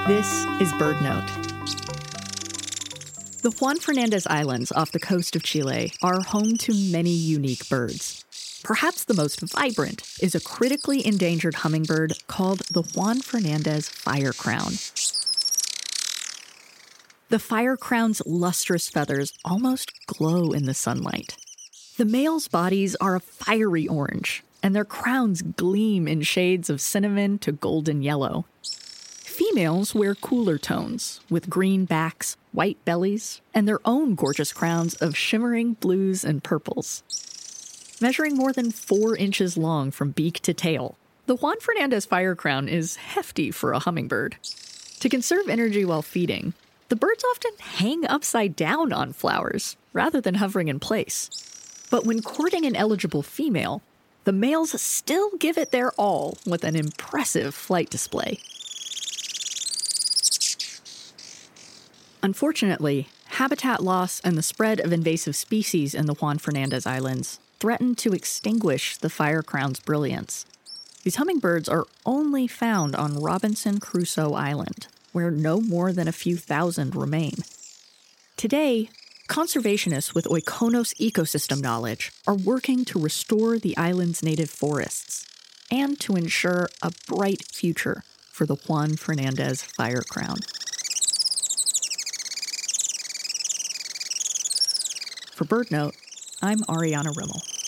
This is BirdNote. The Juan Fernandez Islands off the coast of Chile are home to many unique birds. Perhaps the most vibrant is a critically endangered hummingbird called the Juan Fernandez firecrown. The firecrown's lustrous feathers almost glow in the sunlight. The male's bodies are a fiery orange, and their crowns gleam in shades of cinnamon to golden yellow. Females wear cooler tones, with green backs, white bellies, and their own gorgeous crowns of shimmering blues and purples. Measuring more than 4 inches long from beak to tail, the Juan Fernandez firecrown is hefty for a hummingbird. To conserve energy while feeding, the birds often hang upside down on flowers, rather than hovering in place. But when courting an eligible female, the males still give it their all with an impressive flight display. Unfortunately, habitat loss and the spread of invasive species in the Juan Fernandez Islands threaten to extinguish the firecrown's brilliance. These hummingbirds are only found on Robinson Crusoe Island, where no more than a few thousand remain. Today, conservationists with Oikonos ecosystem knowledge are working to restore the island's native forests and to ensure a bright future for the Juan Fernandez firecrown. For BirdNote, I'm Ariana Rimmel.